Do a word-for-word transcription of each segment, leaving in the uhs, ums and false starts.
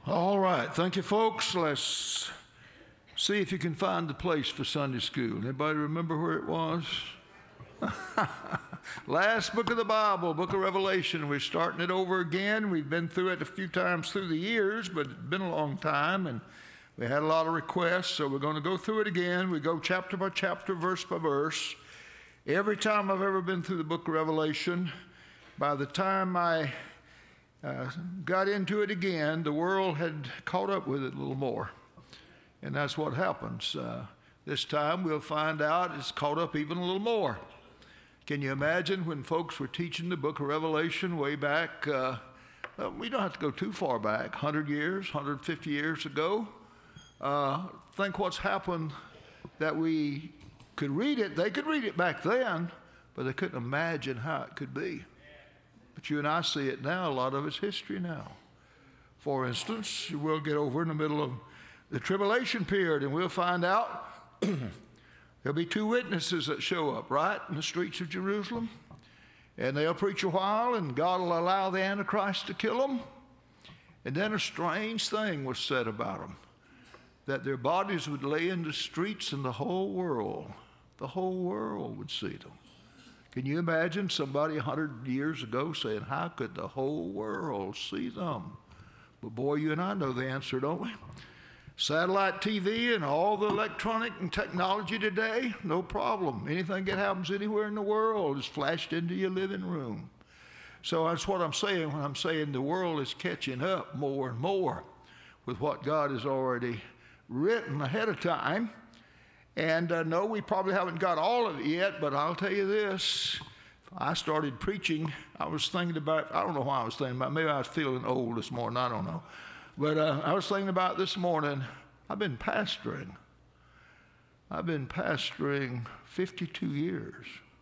All right, thank you, folks. Let's see if you can find the place for Sunday school. Anybody remember where it was? Last book of the Bible, book of Revelation. We're starting it over again. We've been through it a few times through the years, but it's been a long time, and we had a lot of requests, so we're going to go through it again. We go chapter by chapter, verse by verse. Every time I've ever been through the book of Revelation, by the time I uh, got into it again, the world had caught up with it a little more. And that's what happens. Uh, this time we'll find out it's caught up even a little more. Can you imagine when folks were teaching the book of Revelation way back, uh, uh, we don't have to go too far back, one hundred years, one hundred fifty years ago. Uh, think what's happened that we could read it. They could read it back then, but they couldn't imagine how it could be. But you and I see it now. A lot of it's history now. For instance, we'll get over in the middle of the tribulation period, and we'll find out there'll be two witnesses that show up, right, in the streets of Jerusalem. And they'll preach a while, and God will allow the Antichrist to kill them. And then a strange thing was said about them, that their bodies would lay in the streets, and the whole world, the whole world would see them. Can you imagine somebody one hundred years ago saying, how could the whole world see them? But boy, you and I know the answer, don't we? Satellite T V and all the electronic and technology today, no problem. Anything that happens anywhere in the world is flashed into your living room. So that's what I'm saying when I'm saying the world is catching up more and more with what God has already written ahead of time. And uh, no, we probably haven't got all of it yet, but I'll tell you this. I started preaching. I was thinking about, I don't know why I was thinking about, maybe I was feeling old this morning, I don't know. But uh, I was thinking about this morning, I've been pastoring. I've been pastoring fifty-two years.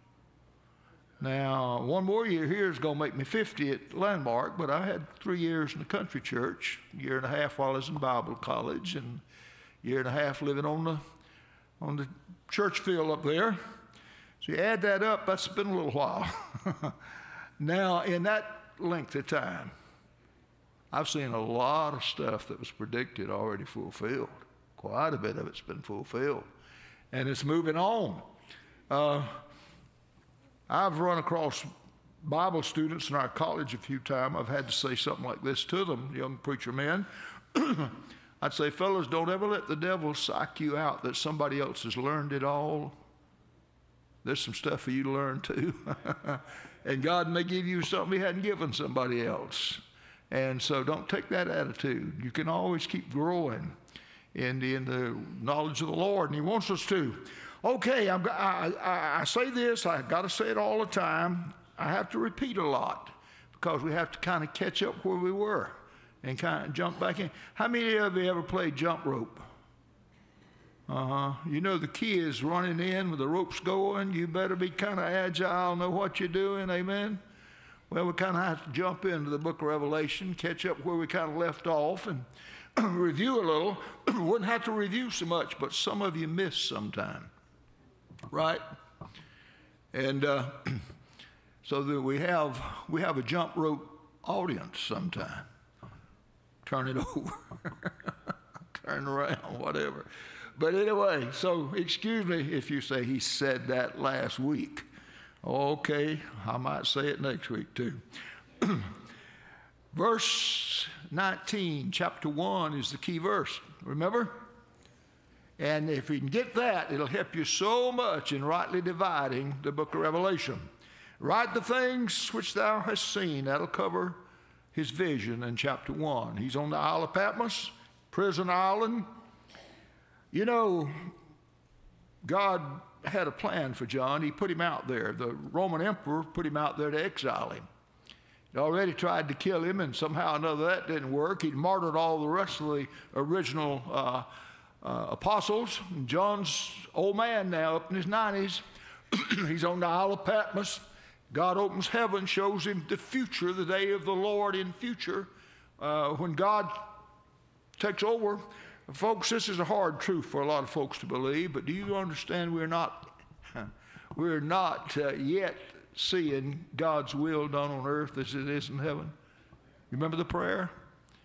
Now, one more year here is going to make me fifty at Landmark, but I had three years in the country church, a year and a half while I was in Bible college, and a year and a half living on the on the church field up there. So you add that up, that's been a little while. Now, in that length of time, I've seen a lot of stuff that was predicted already fulfilled. Quite a bit of it's been fulfilled. And it's moving on. Uh, I've run across Bible students in our college a few times. I've had to say something like this to them, young preacher men. I'd say, fellas, don't ever let the devil psych you out that somebody else has learned it all. There's some stuff for you to learn too. And God may give you something he hadn't given somebody else. And so don't take that attitude. You can always keep growing in the, in the knowledge of the Lord, and he wants us to. Okay, I'm, I, I, I say this, I've got to say it all the time. I have to repeat a lot because we have to kind of catch up where we were and kind of jump back in. How many of you ever played jump rope? Uh-huh. You know the key is running in with the ropes going. You better be kind of agile, know what you're doing, amen? Well, we kind of have to jump into the book of Revelation, catch up where we kind of left off, and review a little. Wouldn't have to review so much, but some of you miss sometime, right? And uh, so that we have we have a jump rope audience sometime. Turn it over, turn around, whatever. But anyway, so excuse me if you say he said that last week. Okay, I might say it next week too. Verse nineteen, chapter one is the key verse, remember? And if you can get that, it'll help you so much in rightly dividing the book of Revelation. Write the things which thou hast seen. That'll cover his vision in chapter one. He's on the Isle of Patmos, prison island. You know, God had a plan for John. He put him out there. The Roman emperor put him out there to exile him. He already tried to kill him, and somehow or another that didn't work. He'd martyred all the rest of the original uh, uh, apostles. And John's old man now, up in his nineties. He's on the Isle of Patmos. God opens heaven, shows him the future, the day of the Lord in future, uh, when God takes over. Folks, this is a hard truth for a lot of folks to believe, but do you understand we're not, we're not uh, yet seeing God's will done on earth as it is in heaven? You remember the prayer?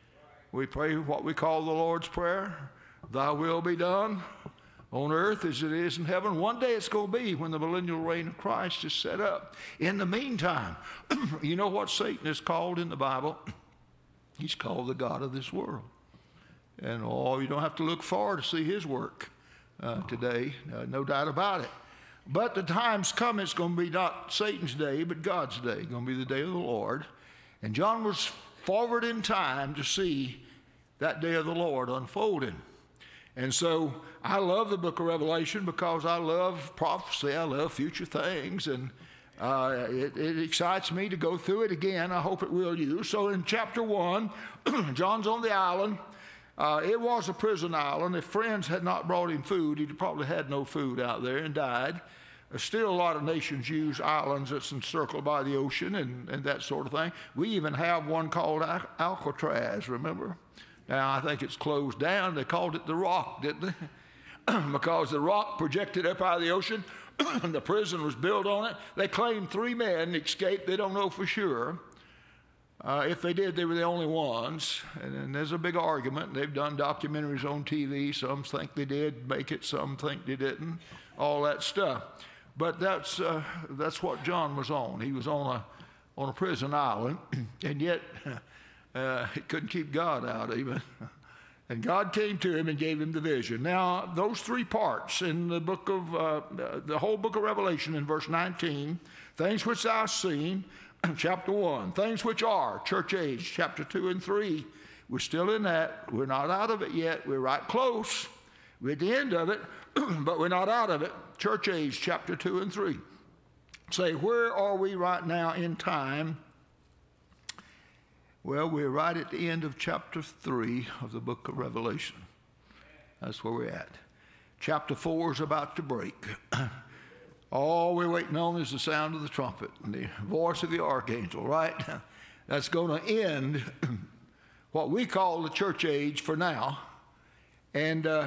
We pray what we call the Lord's Prayer. Thy will be done on earth as it is in heaven. One day it's going to be when the millennial reign of Christ is set up. In the meantime, you know what Satan is called in the Bible? He's called the god of this world. And oh, you don't have to look far to see his work uh, today, uh, no doubt about it. But the time's come, it's going to be not Satan's day, but God's day. It's going to be the day of the Lord. And John was forward in time to see that day of the Lord unfolding. And so I love the book of Revelation because I love prophecy. I love future things. And uh, it, it excites me to go through it again. I hope it will you. So in chapter one, John's on the island. Uh, it was a prison island. If friends had not brought him food, he'd probably had no food out there and died. There's still a lot of nations use islands that's encircled by the ocean and, and that sort of thing. We even have one called Al- Alcatraz, remember? Now, I think it's closed down. They called it the Rock, didn't they? Because the rock projected up out of the ocean, and the prison was built on it. They claimed three men escaped. They don't know for sure. Uh, if they did, they were the only ones. And, and there's a big argument. They've done documentaries on T V. Some think they did make it. Some think they didn't. All that stuff. But that's uh, that's what John was on. He was on a on a prison island, and yet uh, he couldn't keep God out even. And God came to him and gave him the vision. Now, those three parts in the book of uh, the whole book of Revelation in verse nineteen, things which thou hast seen, chapter one, things which are, church age, chapter two and three. We're still in that. We're not out of it yet. We're right close. We're at the end of it, but we're not out of it. Church age, chapter two and three. Say, where are we right now in time? Well, we're right at the end of chapter three of the book of Revelation. That's where we're at. Chapter four is about to break. All we're waiting on is the sound of the trumpet and the voice of the archangel, right? That's going to end what we call the church age for now. And uh,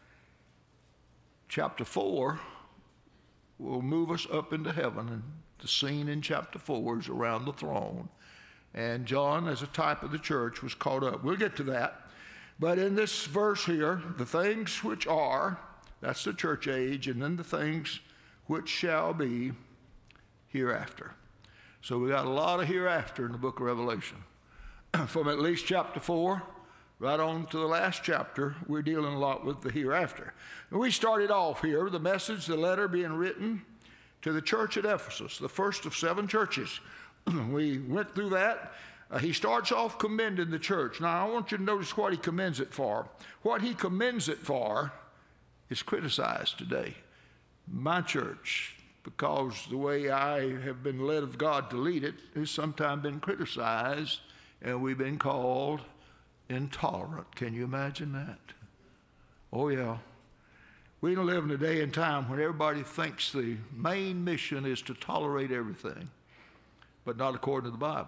chapter four will move us up into heaven. And the scene in chapter four is around the throne. And John, as a type of the church, was caught up. We'll get to that. But in this verse here, the things which are, that's the church age, and then the things which shall be hereafter. So we got a lot of hereafter in the book of Revelation. From at least chapter four, right on to the last chapter, we're dealing a lot with the hereafter. And we started off here, the message, the letter being written to the church at Ephesus, the first of seven churches. We went through that. Uh, he starts off commending the church. Now, I want you to notice what he commends it for. What he commends it for is criticized today. My church, because the way I have been led of God to lead it, has sometimes been criticized, and we've been called intolerant. Can you imagine that? Oh, yeah. We don't live in a day and time when everybody thinks the main mission is to tolerate everything, but not according to the Bible.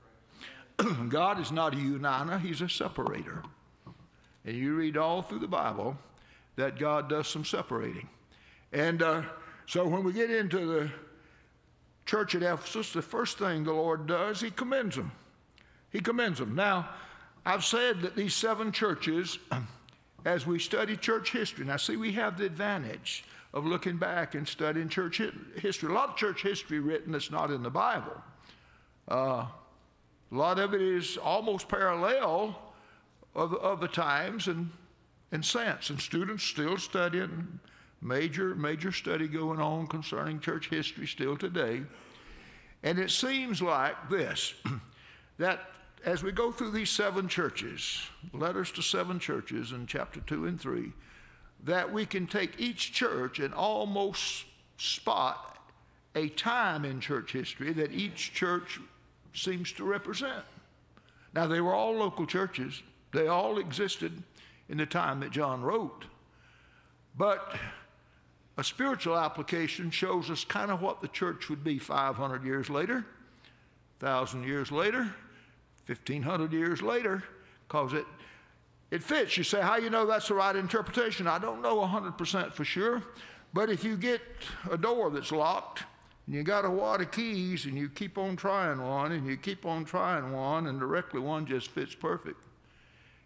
God is not a uniter, he's a separator. And you read all through the Bible that God does some separating. And uh, so when we get into the church at Ephesus, the first thing the Lord does, he commends them. He commends them. Now, I've said that these seven churches, as we study church history, now see, we have the advantage of looking back and studying church history. A lot of church history written that's not in the Bible. Uh, a lot of it is almost parallel of, of the times and, and sense. And students still studying, major, major study going on concerning church history still today. And it seems like this, that as we go through these seven churches, letters to seven churches in chapter two and three, that we can take each church and almost spot a time in church history that each church seems to represent. Now, they were all local churches. They all existed in the time that John wrote. But a spiritual application shows us kind of what the church would be five hundred years later, one thousand years later, fifteen hundred years later, because it, it fits. You say, how you know that's the right interpretation? I don't know one hundred percent for sure, but if you get a door that's locked, and you got a wad of keys, and you keep on trying one, and you keep on trying one, and directly one just fits perfect.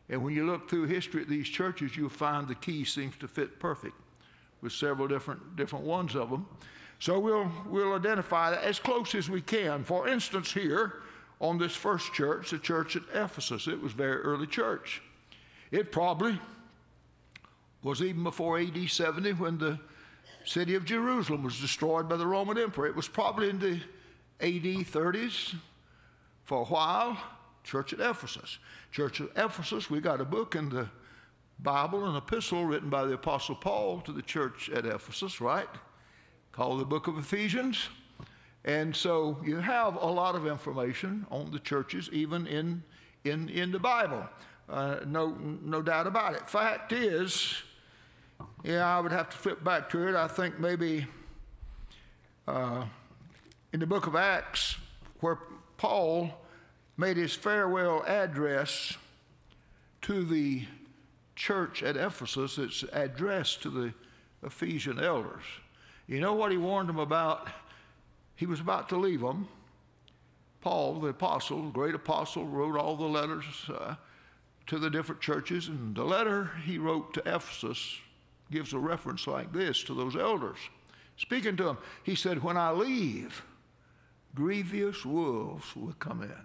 And when you look through history at these churches, you'll find the key seems to fit perfect with several different, different ones of them. So we'll, we'll identify that as close as we can. For instance, here on this first church, the church at Ephesus, it was a very early church. It probably was even before A D seventy when the city of Jerusalem was destroyed by the Roman emperor. It was probably in the A D thirties for a while. Church at Ephesus. Church at Ephesus, we got a book in the Bible, an epistle written by the Apostle Paul to the church at Ephesus, right? Called the book of Ephesians. And so you have a lot of information on the churches, even in, in, in the Bible. Uh, no, no doubt about it. Fact is, yeah, I would have to flip back to it. I think maybe uh, in the book of Acts, where Paul made his farewell address to the church at Ephesus, it's addressed to the Ephesian elders. You know what he warned them about? He was about to leave them. Paul, the apostle, the great apostle, wrote all the letters uh, to the different churches, and the letter he wrote to Ephesus gives a reference like this to those elders. Speaking to them, he said, when I leave, grievous wolves will come in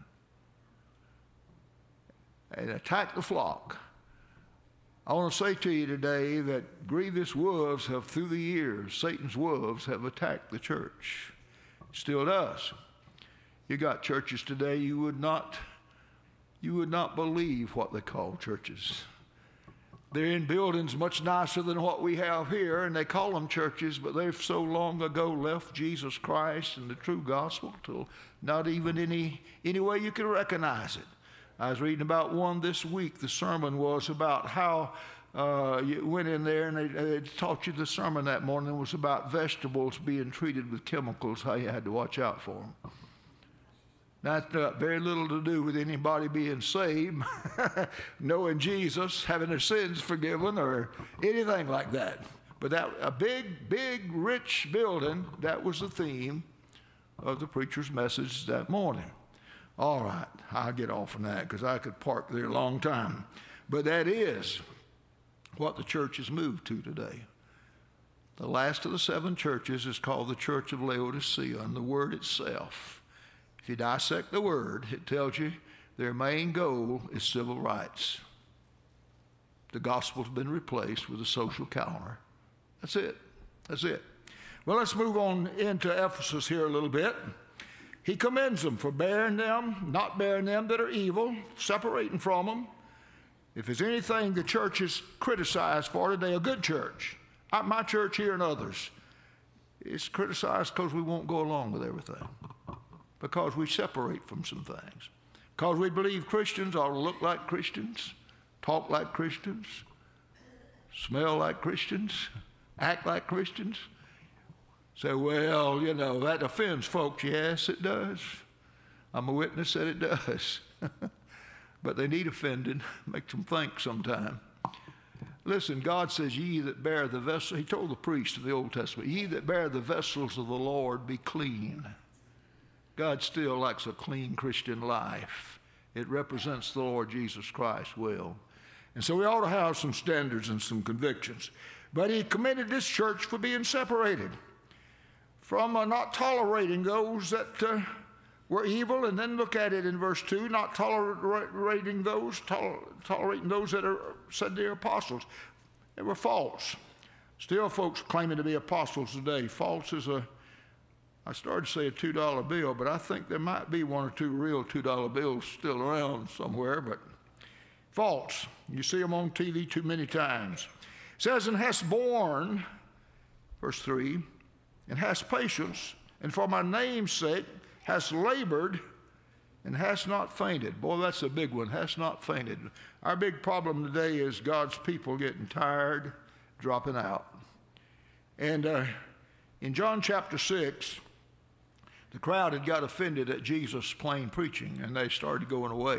and attack the flock. I want to say to you today that grievous wolves have, through the years, Satan's wolves have attacked the church. Still does. You got churches today you would not, you would not believe what they call churches. They're in buildings much nicer than what we have here, and they call them churches, but they've so long ago left Jesus Christ and the true gospel till not even any, any way you can recognize it. I was reading about one this week. The sermon was about how uh, you went in there and they, they taught you the sermon that morning was about vegetables being treated with chemicals, how you had to watch out for them. That's got very little to do with anybody being saved, knowing Jesus, having their sins forgiven, or anything like that. But that a big, big, rich building, that was the theme of the preacher's message that morning. All right, I'll get off on that because I could park there a long time. But that is what the church has moved to today. The last of the seven churches is called the Church of Laodicea, and the word itself, if you dissect the word, it tells you their main goal is civil rights. The gospel's been replaced with a social calendar. That's it. That's it. Well, let's move on into Ephesus here a little bit. He commends them for bearing them, not bearing them that are evil, separating from them. If there's anything the church is criticized for today, a good church, my church here and others, it's criticized because we won't go along with everything, because we separate from some things, because we believe Christians ought to look like Christians, talk like Christians, smell like Christians, act like Christians. Say, well, you know, that offends folks. Yes, it does. I'm a witness that it does. But they need offending. Makes them think sometime. Listen, God says, ye that bear the vessel, he told the priest in the Old Testament, ye that bear the vessels of the Lord be clean. God still likes a clean Christian life. It represents the Lord Jesus Christ well. And so we ought to have some standards and some convictions. But he commended this church for being separated from uh, not tolerating those that uh, were evil. And then look at it in verse two, not tolerating those, tol- tolerating those that are said they're apostles. They were false. Still folks claiming to be apostles today. False is a, I started to say a two dollar bill, but I think there might be one or two real two dollar bills still around somewhere, but false. You see them on T V too many times. It says, and hast borne, verse three, and hast patience, and for my name's sake hast labored, and hast not fainted. Boy, that's a big one, hast not fainted. Our big problem today is God's people getting tired, dropping out. And uh, in John chapter six, the crowd had got offended at Jesus' plain preaching, and they started going away.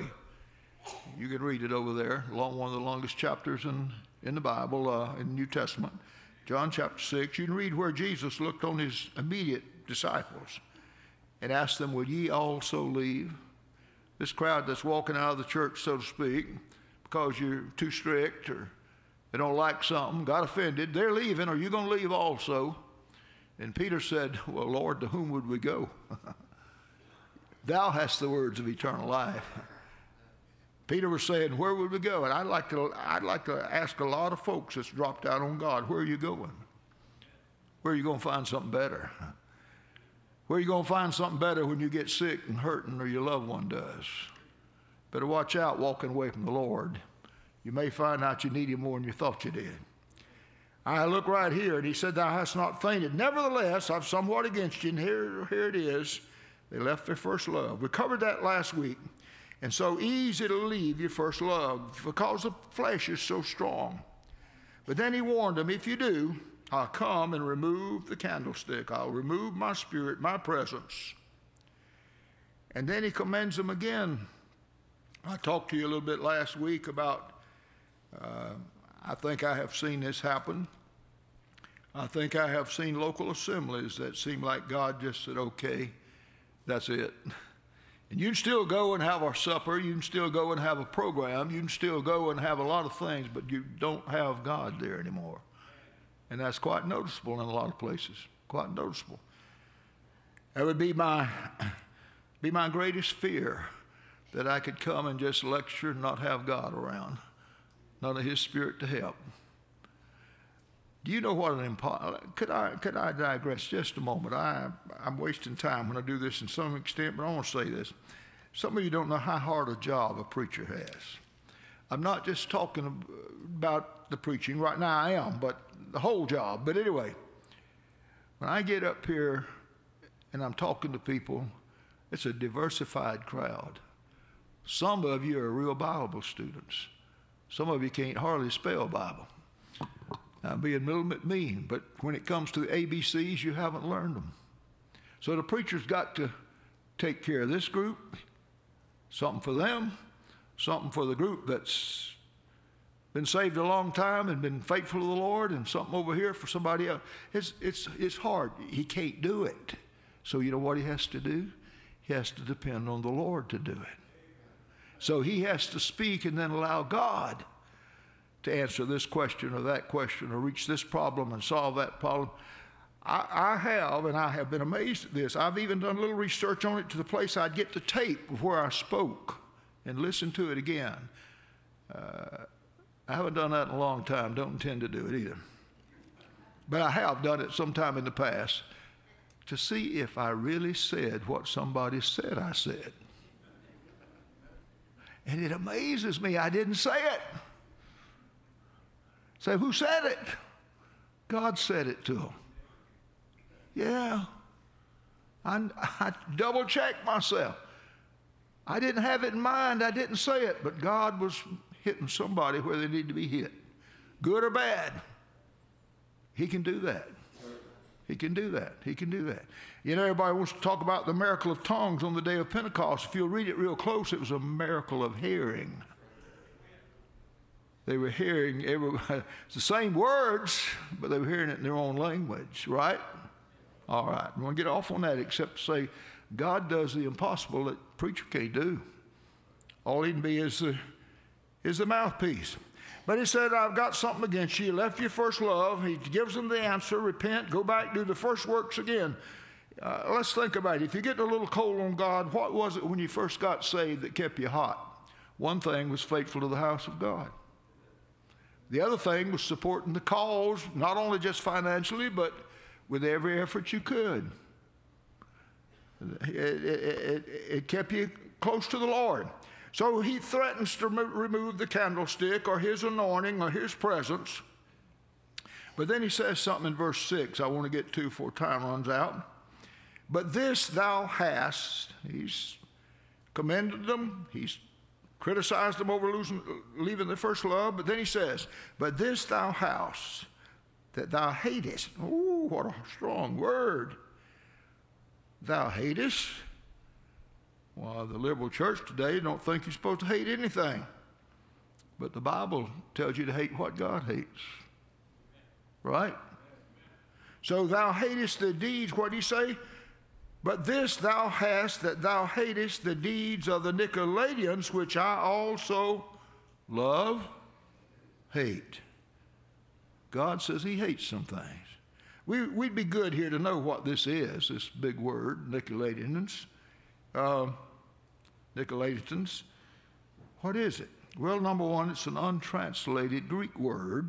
You can read it over there, along one of the longest chapters in, in the Bible, uh, in the New Testament. John chapter six, you can read where Jesus looked on his immediate disciples and asked them, will ye also leave? This crowd that's walking out of the church, so to speak, because you're too strict or they don't like something, got offended. They're leaving. Are you going to leave also? And Peter said, well, Lord, to whom would we go? Thou hast the words of eternal life. Peter was saying, where would we go? And I'd like to, I'd like to ask a lot of folks that's dropped out on God, where are you going? Where are you going to find something better? Where are you going to find something better when you get sick and hurting or your loved one does? Better watch out walking away from the Lord. You may find out you need him more than you thought you did. I look right here, and he said, thou hast not fainted. Nevertheless, I've somewhat against you, and here, here it is. They left their first love. We covered that last week. And so easy to leave your first love because the flesh is so strong. But then he warned them, if you do, I'll come and remove the candlestick. I'll remove my spirit, my presence. And then he commends them again. I talked to you a little bit last week about, uh, I think I have seen this happen. I think I have seen local assemblies that seem like God just said, okay, that's it. And you can still go and have our supper. You can still go and have a program. You can still go and have a lot of things, but you don't have God there anymore. And that's quite noticeable in a lot of places, quite noticeable. That would be my, be my greatest fear, that I could come and just lecture and not have God around, none of his spirit to help. Do you know what an impossible, could I, could I digress just a moment? I, I'm wasting time when I do this in some extent, but I want to say this. Some of you don't know how hard a job a preacher has. I'm not just talking about the preaching. Right now I am, but the whole job. But anyway, when I get up here and I'm talking to people, it's a diversified crowd. Some of you are real Bible students. Some of you can't hardly spell Bible. I'm being a little bit mean, but when it comes to the A B Cs, you haven't learned them. So the preacher's got to take care of this group, something for them, something for the group that's been saved a long time and been faithful to the Lord, and something over here for somebody else. It's, it's, it's hard. He can't do it. So you know what he has to do? He has to depend on the Lord to do it. So he has to speak and then allow God to answer this question or that question or reach this problem and solve that problem. I, I have, and I have been amazed at this. I've even done a little research on it to the place I'd get the tape of where I spoke and listen to it again. Uh, I haven't done that in a long time. Don't intend to do it either. But I have done it sometime in the past to see if I really said what somebody said I said. And it amazes me I didn't say it. Say, who said it? God said it to them. Yeah. I, I double-checked myself. I didn't have it in mind. I didn't say it. But God was hitting somebody where they need to be hit. Good or bad. He can do that. He can do that. He can do that. You know, everybody wants to talk about the miracle of tongues on the day of Pentecost. If you'll read it real close, it was a miracle of hearing. They were hearing everybody, it's the same words, but they were hearing it in their own language, right? All right, I'm going to get off on that except to say God does the impossible that the preacher can't do. All he can be is the, is the mouthpiece. But he said, I've got something against you. You left your first love. He gives them the answer, repent, go back, do the first works again. Uh, let's think about it. If you get a little cold on God, what was it when you first got saved that kept you hot? One thing was faithful to the house of God. The other thing was supporting the cause, not only just financially, but with every effort you could. It, it, it, it kept you close to the Lord. So he threatens to remove the candlestick or his anointing or his presence. But then he says something in verse six I want to get to before time runs out. But this thou hast, he's commended them, he's criticized them over losing, leaving their first love, but then he says, but this thou hast, that thou hatest. Oh, what a strong word. Thou hatest. Well, the liberal church today don't think you're supposed to hate anything. But the Bible tells you to hate what God hates. Right? So thou hatest the deeds, what do you say? But this thou hast, that thou hatest the deeds of the Nicolaitans, which I also love, hate. God says he hates some things. We, we'd be good here to know what this is, this big word, Nicolaitans. Uh, Nicolaitans. What is it? Well, number one, it's an untranslated Greek word.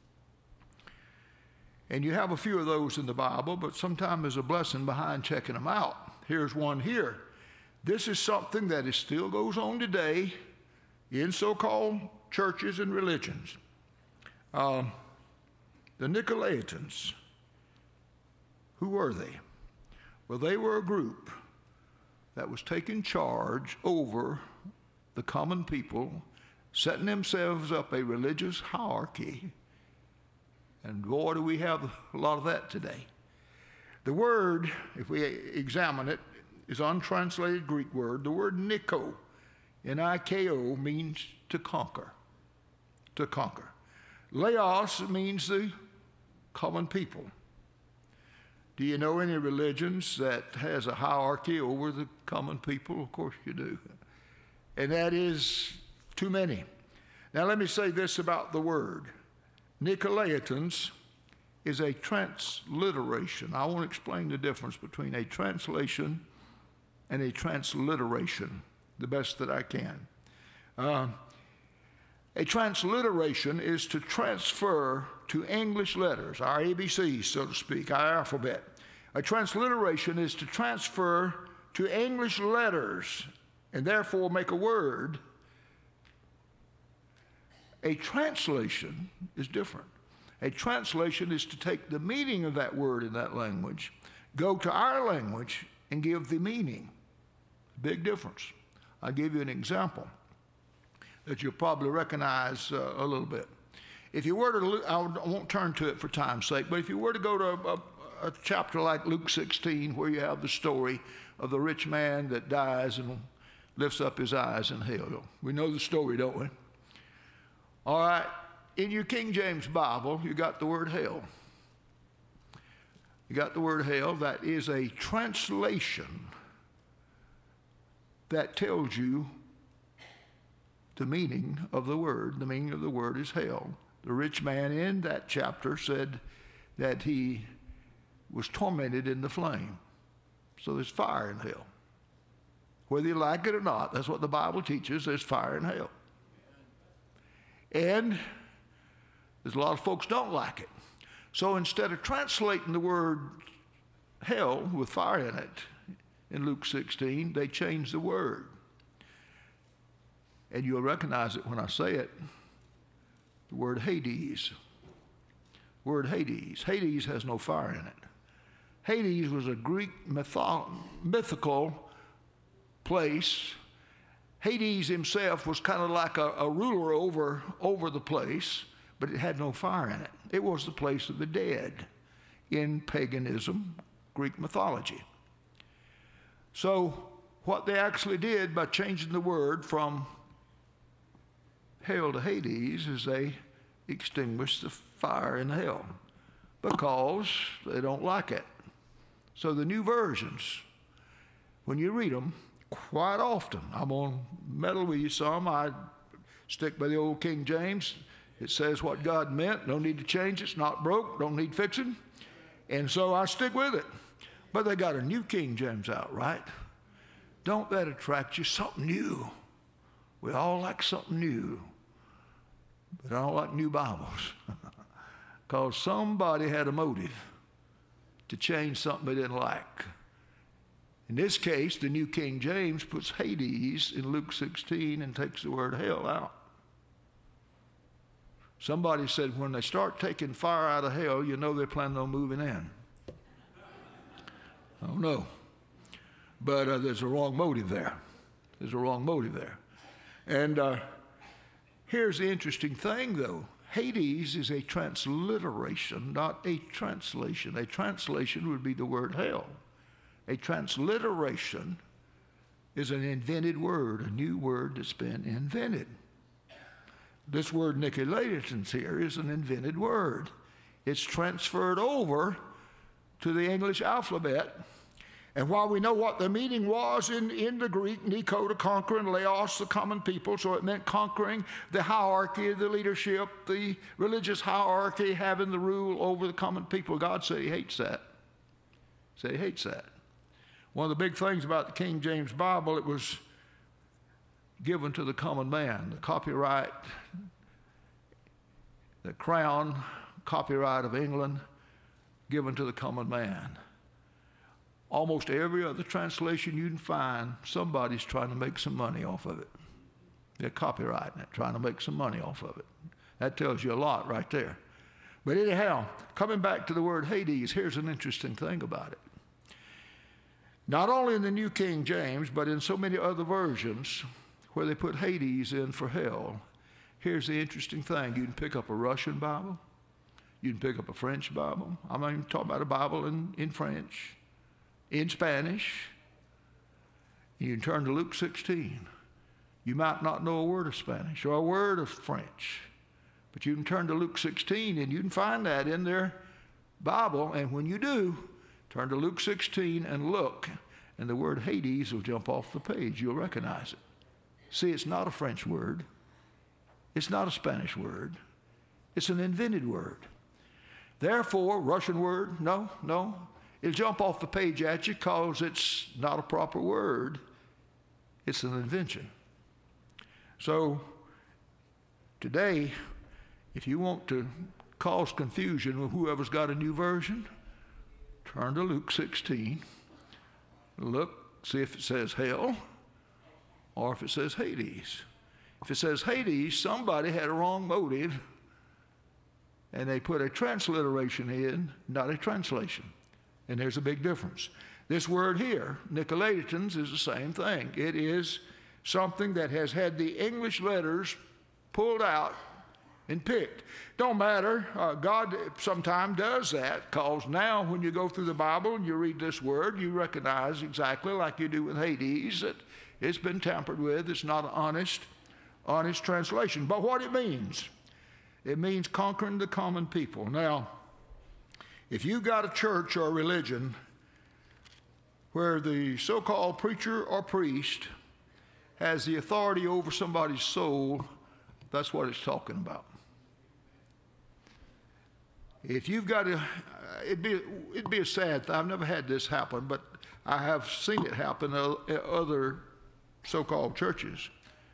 And you have a few of those in the Bible, but sometimes there's a blessing behind checking them out. Here's one here. This is something that is still goes on today in so-called churches and religions. Uh, the Nicolaitans, who were they? Well, they were a group that was taking charge over the common people, setting themselves up a religious hierarchy. And boy, do we have a lot of that today. The word, if we examine it, is an untranslated Greek word. The word Nico, N I K O, means to conquer. To conquer. Laos means the common people. Do you know any religions that has a hierarchy over the common people? Of course you do. And that is too many. Now let me say this about the word. Nicolaitans is a transliteration. I want to explain the difference between a translation and a transliteration the best that I can. Uh, a transliteration is to transfer to English letters, our A B Cs, so to speak, our alphabet. A transliteration is to transfer to English letters and therefore make a word. A translation is different. A translation is to take the meaning of that word in that language, go to our language, and give the meaning. Big difference. I'll give you an example that you'll probably recognize uh, a little bit. If you were to, I won't turn to it for time's sake, but if you were to go to a, a, a chapter like Luke sixteen, where you have the story of the rich man that dies and lifts up his eyes in hell. We know the story, don't we? All right, in your King James Bible, you got the word hell. You got the word hell. That is a translation that tells you the meaning of the word. The meaning of the word is hell. The rich man in that chapter said that he was tormented in the flame. So there's fire in hell. Whether you like it or not, that's what the Bible teaches, there's fire in hell. And there's a lot of folks don't like it. So instead of translating the word hell with fire in it in Luke sixteen, they changed the word. And you'll recognize it when I say it. The word Hades. Word Hades. Hades has no fire in it. Hades was a Greek mytho- mythical place. Hades himself was kind of like a, a ruler over, over the place, but it had no fire in it. It was the place of the dead in paganism, Greek mythology. So what they actually did by changing the word from hell to Hades is they extinguished the fire in hell because they don't like it. So the new versions, when you read them, quite often, I'm going to meddle with you some. I stick by the old King James. It says what God meant. No need to change it. It's not broke. Don't need fixing. And so I stick with it. But they got a new King James out, right? Don't that attract you? Something new. We all like something new. But I don't like new Bibles. Because somebody had a motive to change something they didn't like. In this case, the New King James puts Hades in Luke sixteen and takes the word hell out. Somebody said when they start taking fire out of hell, you know they're planning on moving in. I don't know. But uh, there's a wrong motive there. There's a wrong motive there. And uh, here's the interesting thing, though. Hades is a transliteration, not a translation. A translation would be the word hell. A transliteration is an invented word, a new word that's been invented. This word Nicolaitans here is an invented word. It's transferred over to the English alphabet, And while we know what the meaning was in, in the Greek, Nico, to conquer, and Laos, the common people, so it meant conquering the hierarchy, the leadership, the religious hierarchy, having the rule over the common people. God said he hates that. He said he hates that. One of the big things about the King James Bible, it was given to the common man. The copyright, the crown copyright of England, given to the common man. Almost every other translation you can find, somebody's trying to make some money off of it. They're copyrighting it, trying to make some money off of it. That tells you a lot right there. But anyhow, coming back to the word Hades, here's an interesting thing about it. Not only in the New King James, but in so many other versions where they put Hades in for hell, here's the interesting thing. You can pick up a Russian Bible. You can pick up a French Bible. I'm not even talking about a Bible in, in French. In Spanish, you can turn to Luke sixteen. You might not know a word of Spanish or a word of French, but you can turn to Luke sixteen and you can find that in their Bible. And when you do, turn to Luke sixteen and look, and the word Hades will jump off the page. You'll recognize it. See, it's not a French word. It's not a Spanish word. It's an invented word. Therefore, Russian word, no, no. It'll jump off the page at you because it's not a proper word. It's an invention. So today, if you want to cause confusion with whoever's got a new version, turn to Luke sixteen. Look, see if it says hell or if it says Hades. If it says Hades, somebody had a wrong motive and they put a transliteration in, not a translation. And there's a big difference. This word here, Nicolaitans, is the same thing. It is something that has had the English letters pulled out and picked. Don't matter. Uh, God sometimes does that, because now when you go through the Bible and you read this word, you recognize exactly like you do with Hades that it's been tampered with. It's not an honest, honest translation. But what it means, it means conquering the common people. Now, if you've got a church or a religion where the so-called preacher or priest has the authority over somebody's soul, that's what it's talking about. If you've got a, it'd be, it'd be a sad thing. I've never had this happen, but I have seen it happen at other so-called churches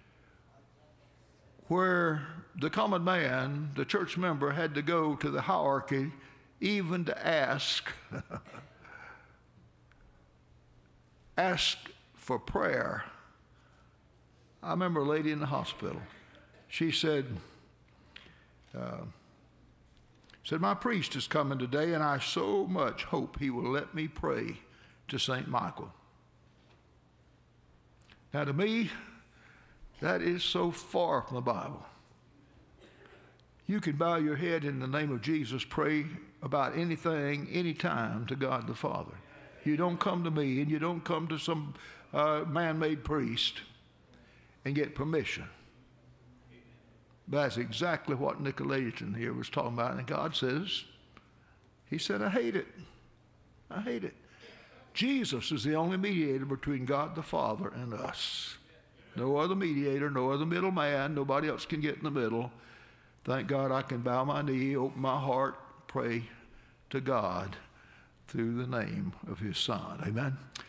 where the common man, the church member, had to go to the hierarchy even to ask, ask for prayer. I remember a lady in the hospital. She said, uh, said, my priest is coming today, and I so much hope he will let me pray to Saint Michael. Now, to me, that is so far from the Bible. You can bow your head in the name of Jesus, pray about anything, anytime to God the Father. You don't come to me and you don't come to some uh, man-made priest and get permission. That's exactly what Nicolaitan here was talking about. And God says, he said, I hate it. I hate it. Jesus is the only mediator between God the Father and us. No other mediator, no other middleman, nobody else can get in the middle. Thank God I can bow my knee, open my heart, pray to God through the name of his Son. Amen.